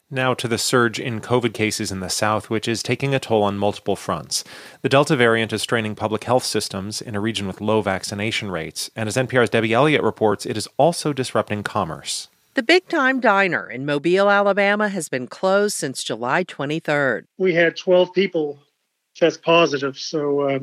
Now to the surge in COVID cases in the South, which is taking a toll on multiple fronts. The Delta variant is straining public health systems in a region with low vaccination rates, and as NPR's Debbie Elliott reports, it is also disrupting commerce. The Big Time Diner in Mobile, Alabama has been closed since July 23rd. We had 12 people test positive, so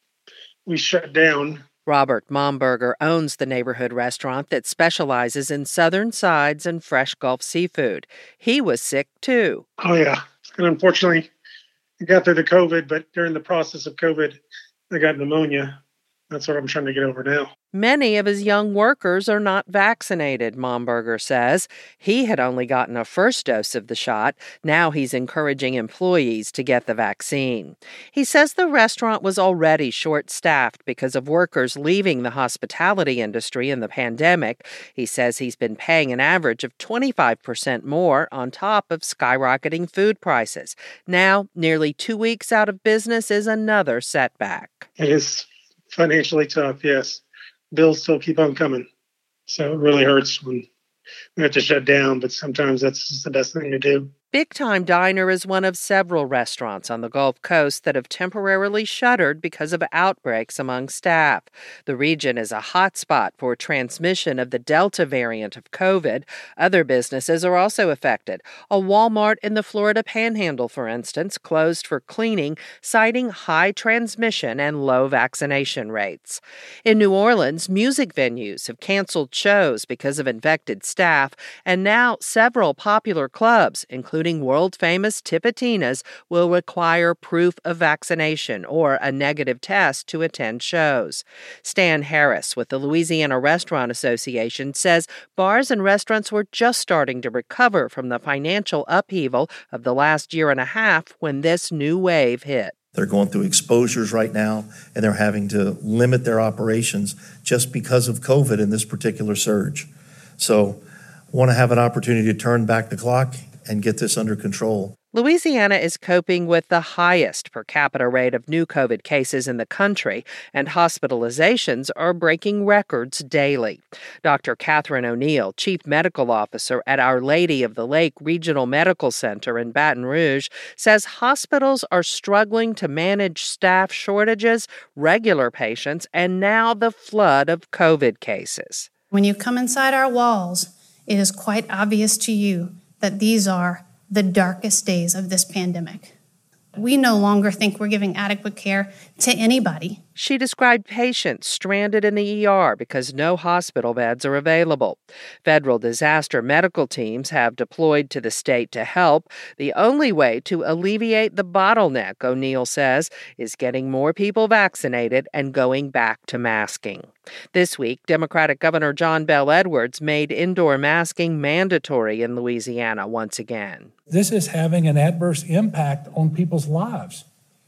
we shut down. Robert Momberger owns the neighborhood restaurant that specializes in southern sides and fresh Gulf seafood. He was sick, too. Oh, yeah. And unfortunately, I got through the COVID, but during the process of COVID, I got pneumonia. That's what I'm trying to get over now. Many of his young workers are not vaccinated, Momberger says. He had only gotten a first dose of the shot. Now he's encouraging employees to get the vaccine. He says the restaurant was already short-staffed because of workers leaving the hospitality industry in the pandemic. He says he's been paying an average of 25% more on top of skyrocketing food prices. Now, nearly 2 weeks out of business is another setback. It is financially tough, yes. Bills still keep on coming. So it really hurts when we have to shut down, but sometimes that's just the best thing to do. Big Time Diner is one of several restaurants on the Gulf Coast that have temporarily shuttered because of outbreaks among staff. The region is a hot spot for transmission of the Delta variant of COVID. Other businesses are also affected. A Walmart in the Florida Panhandle, for instance, closed for cleaning, citing high transmission and low vaccination rates. In New Orleans, music venues have canceled shows because of infected staff, and now several popular clubs, including world-famous Tipitina's, will require proof of vaccination or a negative test to attend shows. Stan Harris with the Louisiana Restaurant Association says bars and restaurants were just starting to recover from the financial upheaval of the last year and a half when this new wave hit. They're going through exposures right now, and they're having to limit their operations just because of COVID in this particular surge. So, want to have an opportunity to turn back the clock and get this under control. Louisiana is coping with the highest per capita rate of new COVID cases in the country, and hospitalizations are breaking records daily. Dr. Catherine O'Neill, Chief Medical Officer at Our Lady of the Lake Regional Medical Center in Baton Rouge, says hospitals are struggling to manage staff shortages, regular patients, and now the flood of COVID cases. When you come inside our walls, it is quite obvious to you that these are the darkest days of this pandemic. We no longer think we're giving adequate care to anybody. She described patients stranded in the ER because no hospital beds are available. Federal disaster medical teams have deployed to the state to help. The only way to alleviate the bottleneck, O'Neill says, is getting more people vaccinated and going back to masking. This week, Democratic Governor John Bel Edwards made indoor masking mandatory in Louisiana once again. This is having an adverse impact on people's lives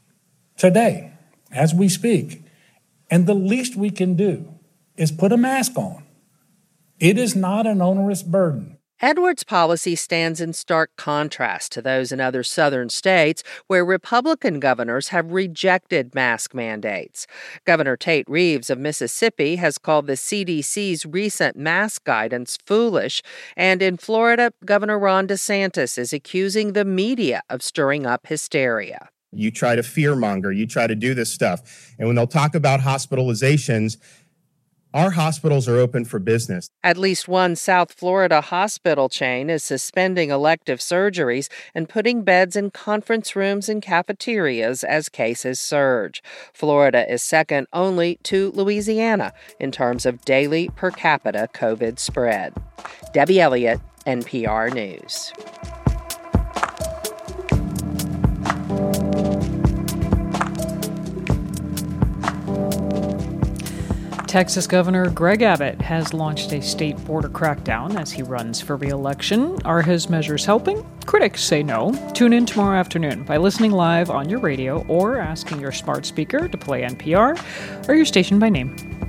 today, as we speak. And the least we can do is put a mask on. It is not an onerous burden. Edwards' policy stands in stark contrast to those in other southern states where Republican governors have rejected mask mandates. Governor Tate Reeves of Mississippi has called the CDC's recent mask guidance foolish, and in Florida, Governor Ron DeSantis is accusing the media of stirring up hysteria. You try to fearmonger, you try to do this stuff, and when they'll talk about hospitalizations, our hospitals are open for business. At least one South Florida hospital chain is suspending elective surgeries and putting beds in conference rooms and cafeterias as cases surge. Florida is second only to Louisiana in terms of daily per capita COVID spread. Debbie Elliott, NPR News. Texas Governor Greg Abbott has launched a state border crackdown as he runs for re-election. Are his measures helping? Critics say no. Tune in tomorrow afternoon by listening live on your radio or asking your smart speaker to play NPR or your station by name.